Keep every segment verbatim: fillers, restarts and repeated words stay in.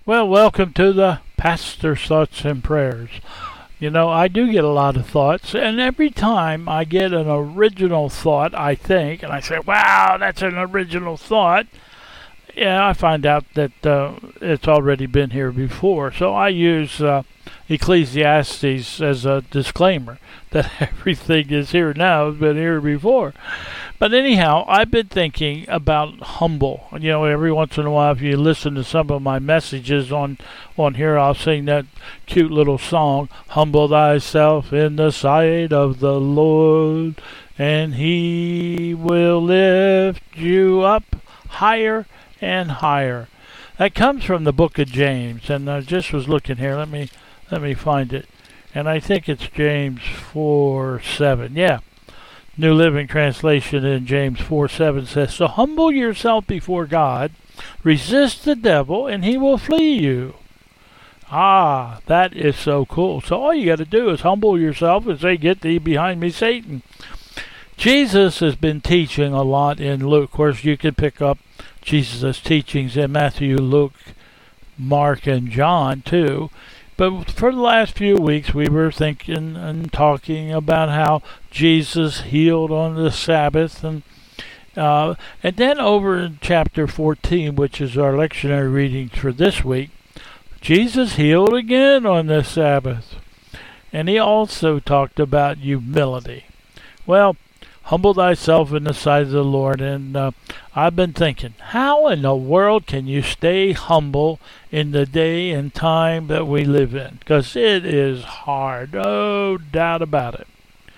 Well, welcome to the Pastor's Thoughts and Prayers. You know, I do get a lot of thoughts, and every time I get an original thought, I think, and I say, wow, that's an original thought, yeah, I find out that uh, it's already been here before. So I use uh, Ecclesiastes as a disclaimer that everything is here now has been here before. But anyhow, I've been thinking about humble. You know, every once in a while, if you listen to some of my messages on, on here, I'll sing that cute little song, Humble thyself in the sight of the Lord, and he will lift you up higher and higher. That comes from the book of James, and I just was looking here. Let me let me find it. And I think it's James four seven. Yeah. New Living Translation in James four seven says, so humble yourself before God, resist the devil, and he will flee you. Ah, that is so cool. So all you got to do is humble yourself and say, get thee behind me, Satan. Jesus has been teaching a lot in Luke. Of course, you can pick up Jesus' teachings in Matthew, Luke, Mark, and John, too. But for the last few weeks, we were thinking and talking about how Jesus healed on the Sabbath. And uh, and then over in chapter fourteen, which is our lectionary reading for this week, Jesus healed again on the Sabbath. And he also talked about humility. Well, humble thyself in the sight of the Lord. And uh, I've been thinking, how in the world can you stay humble in the day and time that we live in? Because it is hard, no doubt about it.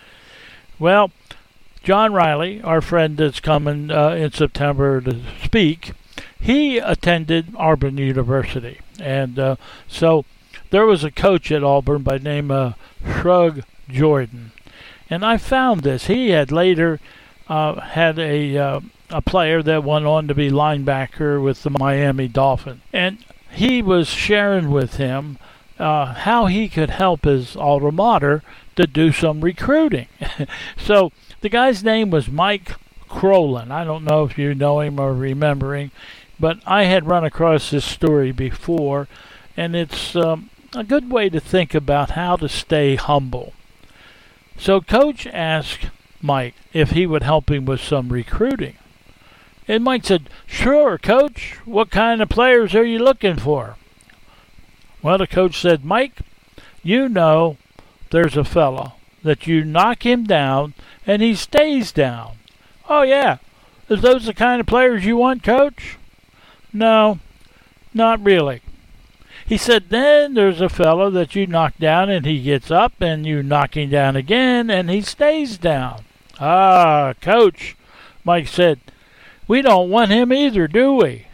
Well, John Riley, our friend that's coming uh, in September to speak, he attended Auburn University. And uh, so there was a coach at Auburn by the name of Shrug Jordan. And I found this. He had later uh, had a uh, a player that went on to be linebacker with the Miami Dolphins. And he was sharing with him uh, how he could help his alma mater to do some recruiting. So the guy's name was Mike Crolin. I don't know if you know him or remembering, but I had run across this story before, and it's um, a good way to think about how to stay humble. So Coach asked Mike if he would help him with some recruiting. And Mike said, sure, Coach. What kind of players are you looking for? Well, the coach said, Mike, you know there's a fellow that you knock him down and he stays down. Oh, yeah. Is those the kind of players you want, Coach? No, not really. He said, then there's a fellow that you knock down and he gets up, and you knock him down again and he stays down. Ah, Coach, Mike said, we don't want him either, do we?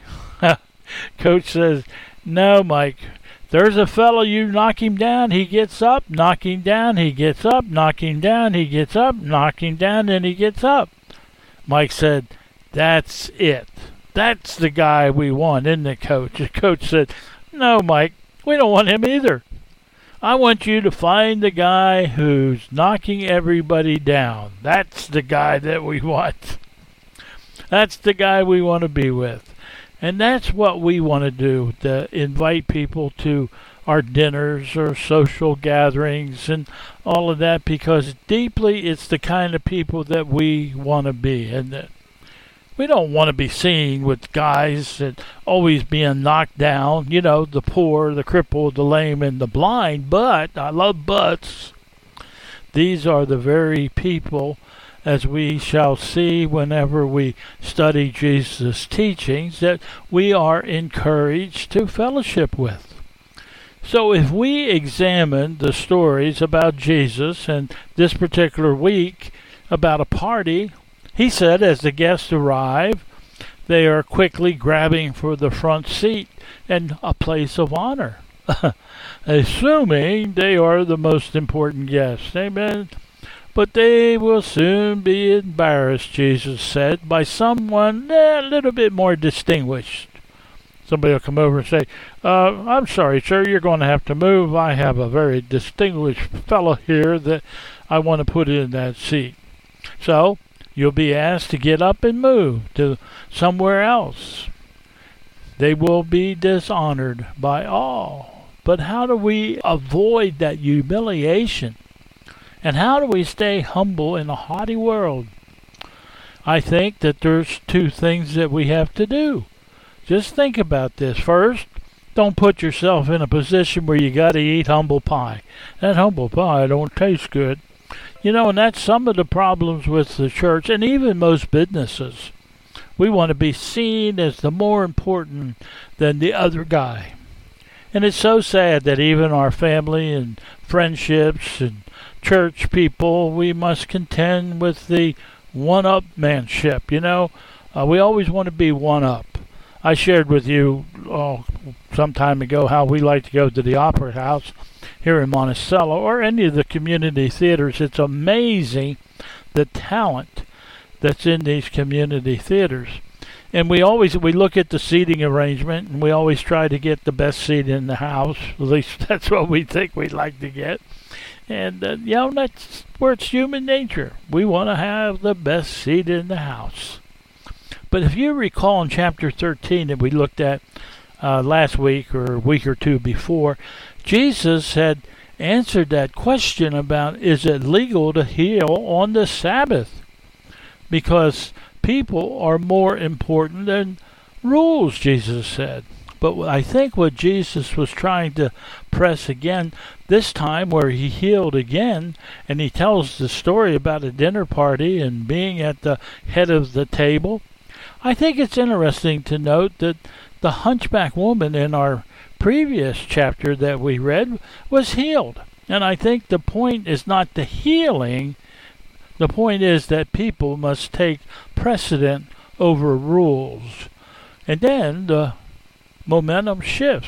Coach says, no, Mike. There's a fellow you knock him down, he gets up, knock him down, he gets up, knock him down, he gets up, knock him down, and he gets up. Mike said, that's it. That's the guy we want, isn't it, Coach? The coach said, no, Mike, we don't want him either. I want you to find the guy who's knocking everybody down. That's the guy that we want. That's the guy we want to be with. And that's what we want to do, to invite people to our dinners or social gatherings and all of that, because deeply it's the kind of people that we want to be. And we don't want to be seen with guys that always being knocked down, you know, the poor, the crippled, the lame, and the blind. But, I love buts, these are the very people, as we shall see whenever we study Jesus' teachings, that we are encouraged to fellowship with. So if we examine the stories about Jesus, and this particular week about a party, he said as the guests arrive, they are quickly grabbing for the front seat and a place of honor, assuming they are the most important guests. Amen. But they will soon be embarrassed, Jesus said, by someone eh, a little bit more distinguished. Somebody will come over and say, uh, I'm sorry, sir, you're going to have to move. I have a very distinguished fellow here that I want to put in that seat. So you'll be asked to get up and move to somewhere else. They will be dishonored by all. But how do we avoid that humiliation? And how do we stay humble in a haughty world? I think that there's two things that we have to do. Just think about this. First, don't put yourself in a position where you got to eat humble pie. That humble pie don't taste good. You know, and that's some of the problems with the church and even most businesses. We want to be seen as the more important than the other guy. And it's so sad that even our family and friendships and church people, we must contend with the one-up-manship. You know, uh, we always want to be one-up. I shared with you oh, some time ago how we like to go to the Opera House here in Monticello or any of the community theaters. It's amazing the talent that's in these community theaters. And we always, we look at the seating arrangement, and we always try to get the best seat in the house. At least that's what we think we'd like to get. And, uh, you know, that's where it's human nature. We want to have the best seat in the house. But if you recall in chapter thirteen that we looked at uh, last week or a week or two before, Jesus had answered that question about, is it legal to heal on the Sabbath? Because people are more important than rules, Jesus said. But I think what Jesus was trying to press again, this time where he healed again, and he tells the story about a dinner party and being at the head of the table, I think it's interesting to note that the hunchback woman in our previous chapter that we read was healed. And I think the point is not the healing. The point is that people must take precedent over rules. And then the momentum shifts.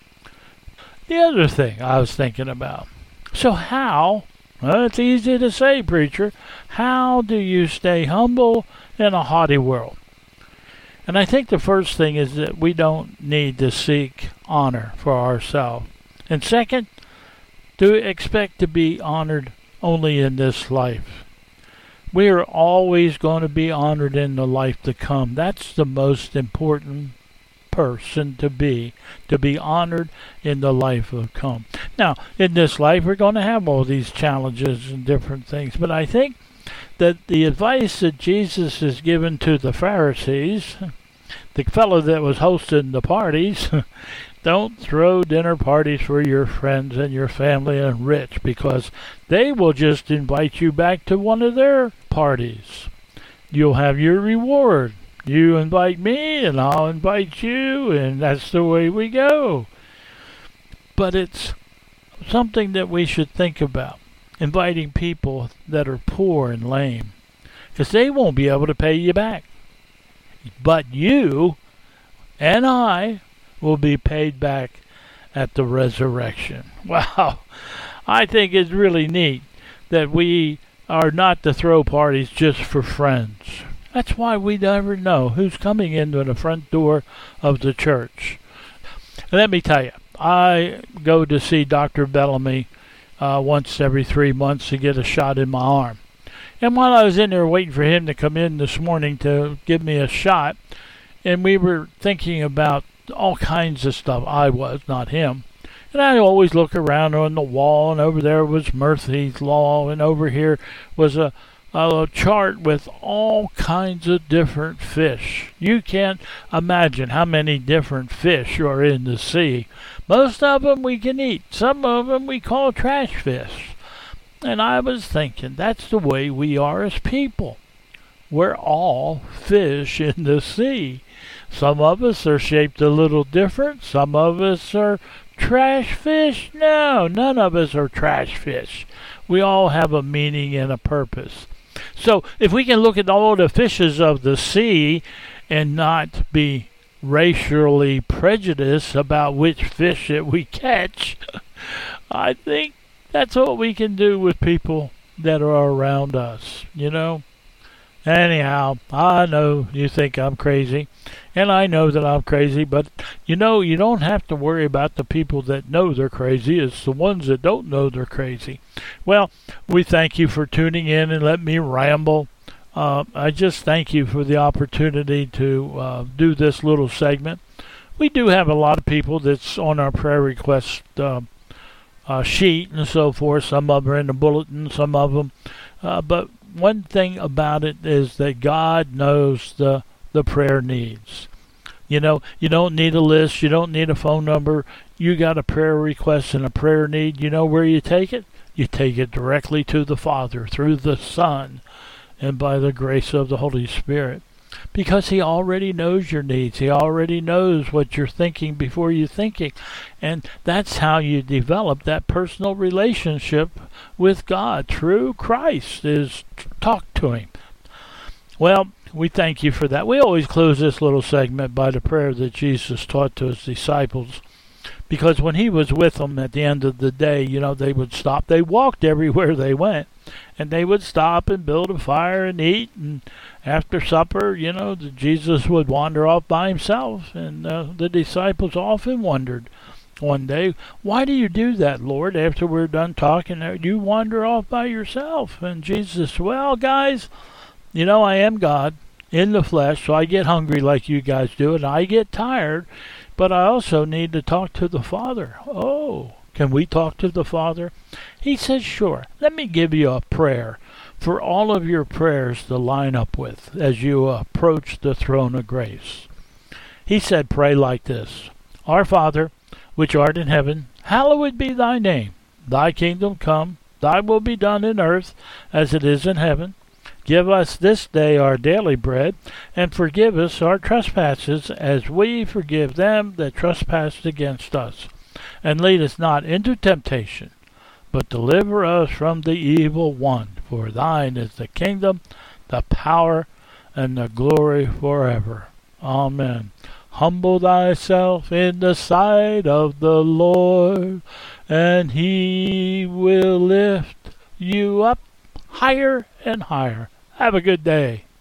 The other thing I was thinking about. So how, well, it's easy to say, preacher, how do you stay humble in a haughty world? And I think the first thing is that we don't need to seek honor for ourselves. And second, to expect to be honored only in this life. We are always going to be honored in the life to come. That's the most important person to be, to be honored in the life to come. Now, in this life, we're going to have all these challenges and different things, but I think that the advice that Jesus has given to the Pharisees, the fellow that was hosting the parties, don't throw dinner parties for your friends and your family and rich, because they will just invite you back to one of their parties. You'll have your reward. You invite me and I'll invite you, and that's the way we go. But it's something that we should think about, inviting people that are poor and lame, because they won't be able to pay you back. But you and I will be paid back at the resurrection. Wow. I think it's really neat that we are not to throw parties just for friends. That's why we never know who's coming into the front door of the church. Let me tell you, I go to see Doctor Bellamy uh, once every three months to get a shot in my arm. And while I was in there waiting for him to come in this morning to give me a shot, and we were thinking about all kinds of stuff. I was, not him. And I always look around on the wall, and over there was Murphy's Law, and over here was a, a chart with all kinds of different fish. You can't imagine how many different fish are in the sea. Most of them we can eat. Some of them we call trash fish. And I was thinking, that's the way we are as people. We're all fish in the sea. Some of us are shaped a little different. Some of us are trash fish. No, none of us are trash fish. We all have a meaning and a purpose. So if we can look at all the fishes of the sea and not be racially prejudiced about which fish that we catch, I think that's what we can do with people that are around us, you know. Anyhow, I know you think I'm crazy, and I know that I'm crazy, but, you know, you don't have to worry about the people that know they're crazy. It's the ones that don't know they're crazy. Well, we thank you for tuning in and let me ramble. Uh, I just thank you for the opportunity to uh, do this little segment. we do have a lot of people that's on our prayer request uh, uh, sheet and so forth. Some of them are in the bulletin, some of them. Uh, but one thing about it is that God knows the the prayer needs. You know, you don't need a list. You don't need a phone number. You got a prayer request and a prayer need. You know where you take it? You take it directly to the Father through the Son and by the grace of the Holy Spirit. Because He already knows your needs. He already knows what you're thinking before you're thinking. And that's how you develop that personal relationship with God through Christ, is talk to Him. Well, we thank you for that. We always close this little segment by the prayer that Jesus taught to His disciples. Because when He was with them at the end of the day, you know, they would stop. They walked everywhere they went. And they would stop and build a fire and eat. And after supper, you know, the Jesus would wander off by Himself. And uh, the disciples often wondered one day, why do you do that, Lord? After we're done talking, you wander off by yourself. And Jesus, well, guys, you know, I am God in the flesh, so I get hungry like you guys do, and I get tired. But I also need to talk to the Father. Oh, can we talk to the Father? He says, sure. Let me give you a prayer for all of your prayers to line up with as you approach the throne of grace. He said, pray like this. Our Father, which art in heaven, hallowed be thy name. Thy kingdom come, thy will be done in earth as it is in heaven. Give us this day our daily bread, and forgive us our trespasses, as we forgive them that trespass against us. And lead us not into temptation, but deliver us from the evil one. For thine is the kingdom, the power, and the glory forever. Amen. Humble thyself in the sight of the Lord, and He will lift you up higher and higher. Have a good day.